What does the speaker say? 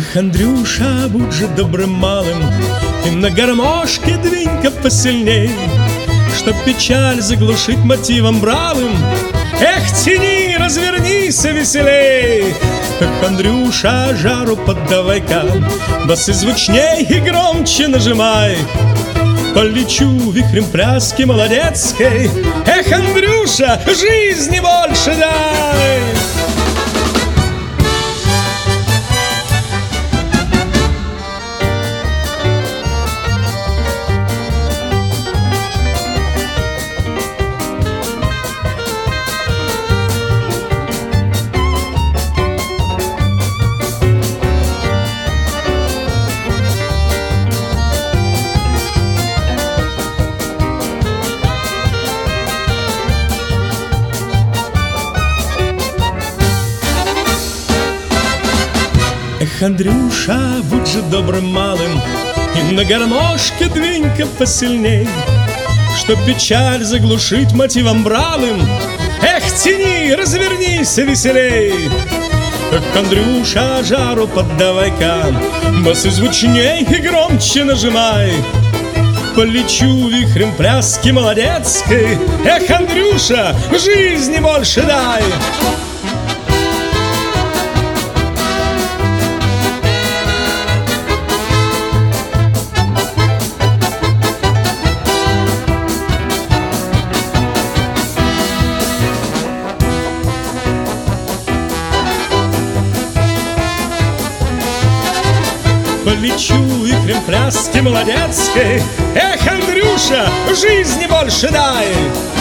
Эх, Андрюша, будь же добрым малым и на гармошке двинь-ка посильней, чтоб печаль заглушить мотивом бравым. Эх, тяни, развернись веселей. Эх, Андрюша, жару поддавай-ка, басы звучней и громче нажимай. Полечу вихрем пляски молодецкой. Эх, Андрюша, жизни больше дай. Эх, Андрюша, будь же добрым малым и на гармошке двинь-ка посильней, чтоб печаль заглушить мотивом бравым. Эх, тяни, развернись веселей. Эх, Андрюша, жару поддавай-ка, басы звучней и громче нажимай. Полечу вихрем пляски молодецкой. Эх, Андрюша, жизни больше дай. Полечу вихрем пляски молодецкой. Эх, Андрюша, жизни больше дай.